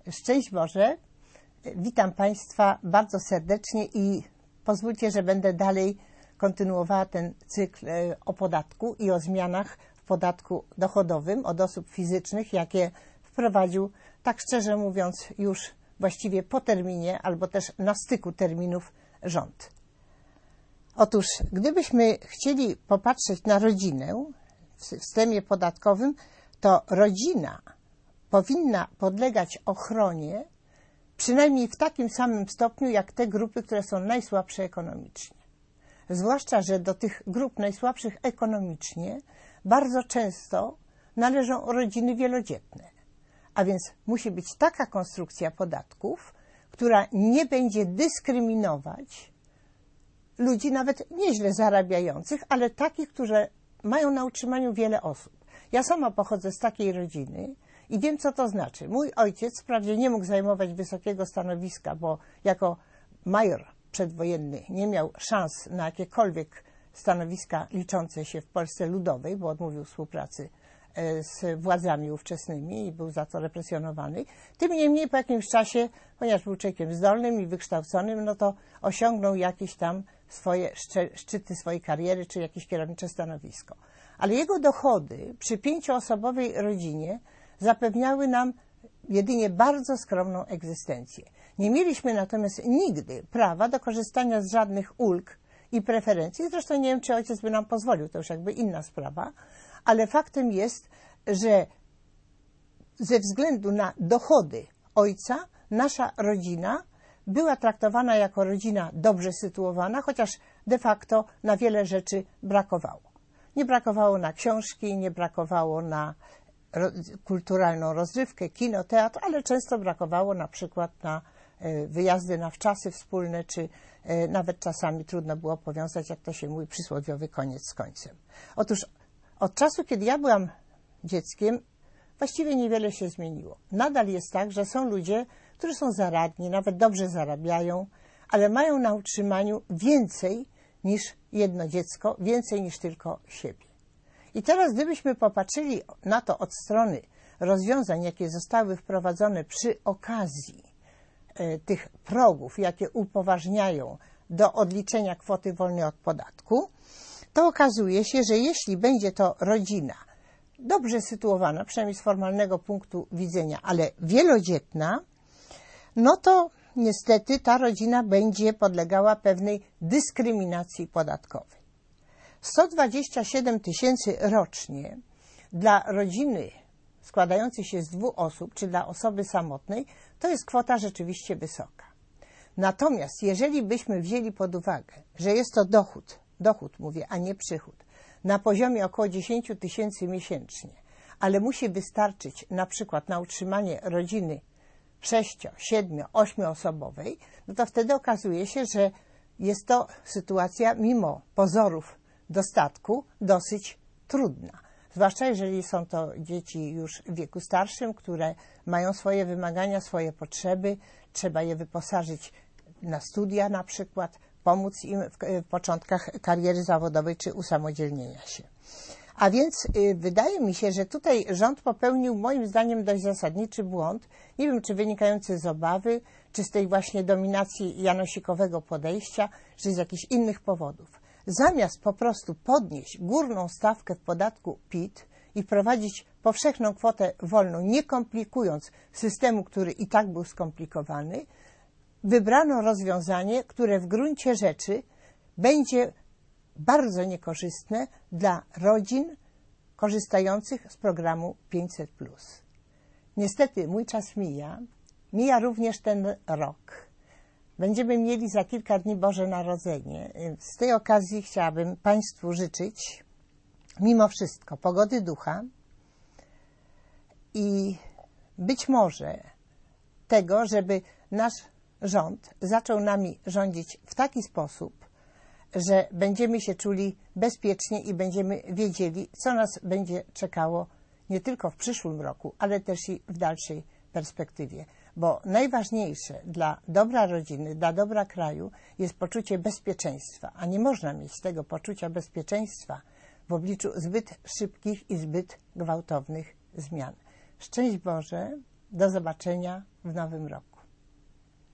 Szczęść Boże, witam Państwa bardzo serdecznie i pozwólcie, że będę dalej kontynuowała ten cykl o podatku i o zmianach w podatku dochodowym od osób fizycznych, jakie wprowadził, tak szczerze mówiąc, już właściwie po terminie albo też na styku terminów rząd. Otóż, gdybyśmy chcieli popatrzeć na rodzinę w systemie podatkowym, to rodzina powinna podlegać ochronie przynajmniej w takim samym stopniu, jak te grupy, które są najsłabsze ekonomicznie. Zwłaszcza, że do tych grup najsłabszych ekonomicznie bardzo często należą rodziny wielodzietne. A więc musi być taka konstrukcja podatków, która nie będzie dyskryminować ludzi nawet nieźle zarabiających, ale takich, którzy mają na utrzymaniu wiele osób. Ja sama pochodzę z takiej rodziny i wiem, co to znaczy. Mój ojciec wprawdzie nie mógł zajmować wysokiego stanowiska, bo jako major przedwojenny nie miał szans na jakiekolwiek stanowiska liczące się w Polsce Ludowej, bo odmówił współpracy z władzami ówczesnymi i był za to represjonowany. Tym niemniej po jakimś czasie, ponieważ był człowiekiem zdolnym i wykształconym, no to osiągnął jakieś tam swoje szczyty swojej kariery, czy jakieś kierownicze stanowisko. Ale jego dochody przy 5-osobowej rodzinie zapewniały nam jedynie bardzo skromną egzystencję. Nie mieliśmy natomiast nigdy prawa do korzystania z żadnych ulg i preferencji. Zresztą nie wiem, czy ojciec by nam pozwolił, to już jakby inna sprawa, ale faktem jest, że ze względu na dochody ojca nasza rodzina była traktowana jako rodzina dobrze sytuowana, chociaż de facto na wiele rzeczy brakowało. Nie brakowało na książki, nie brakowało na kulturalną rozrywkę, kino, teatr, ale często brakowało na przykład na wyjazdy na wczasy wspólne, czy nawet czasami trudno było powiązać, jak to się mówi, przysłowiowy koniec z końcem. Otóż od czasu, kiedy ja byłam dzieckiem, właściwie niewiele się zmieniło. Nadal jest tak, że są ludzie, którzy są zaradni, nawet dobrze zarabiają, ale mają na utrzymaniu więcej niż jedno dziecko, więcej niż tylko siebie. I teraz, gdybyśmy popatrzyli na to od strony rozwiązań, jakie zostały wprowadzone przy okazji tych progów, jakie upoważniają do odliczenia kwoty wolnej od podatku, to okazuje się, że jeśli będzie to rodzina dobrze sytuowana, przynajmniej z formalnego punktu widzenia, ale wielodzietna, no to niestety ta rodzina będzie podlegała pewnej dyskryminacji podatkowej. 127 000 rocznie dla rodziny składającej się z 2 osób, czy dla osoby samotnej, to jest kwota rzeczywiście wysoka. Natomiast jeżeli byśmy wzięli pod uwagę, że jest to dochód mówię, a nie przychód, na poziomie około 10 000 miesięcznie, ale musi wystarczyć na przykład na utrzymanie rodziny 6-, 7-, 8-osobowej, no to wtedy okazuje się, że jest to sytuacja mimo pozorów dostatku dosyć trudna. Zwłaszcza jeżeli są to dzieci już w wieku starszym, które mają swoje wymagania, swoje potrzeby, trzeba je wyposażyć na studia na przykład, pomóc im w początkach kariery zawodowej czy usamodzielnienia się. A więc wydaje mi się, że tutaj rząd popełnił moim zdaniem dość zasadniczy błąd. Nie wiem, czy wynikający z obawy, czy z tej właśnie dominacji janosikowego podejścia, czy z jakichś innych powodów. Zamiast po prostu podnieść górną stawkę w podatku PIT i wprowadzić powszechną kwotę wolną, nie komplikując systemu, który i tak był skomplikowany, wybrano rozwiązanie, które w gruncie rzeczy będzie bardzo niekorzystne dla rodzin korzystających z programu 500+. Niestety mój czas mija również ten rok. Będziemy mieli za kilka dni Boże Narodzenie. Z tej okazji chciałabym Państwu życzyć mimo wszystko pogody ducha i być może tego, żeby nasz rząd zaczął nami rządzić w taki sposób, że będziemy się czuli bezpiecznie i będziemy wiedzieli, co nas będzie czekało nie tylko w przyszłym roku, ale też i w dalszej perspektywie. Bo najważniejsze dla dobra rodziny, dla dobra kraju jest poczucie bezpieczeństwa, a nie można mieć tego poczucia bezpieczeństwa w obliczu zbyt szybkich i zbyt gwałtownych zmian. Szczęść Boże, Do zobaczenia w nowym roku.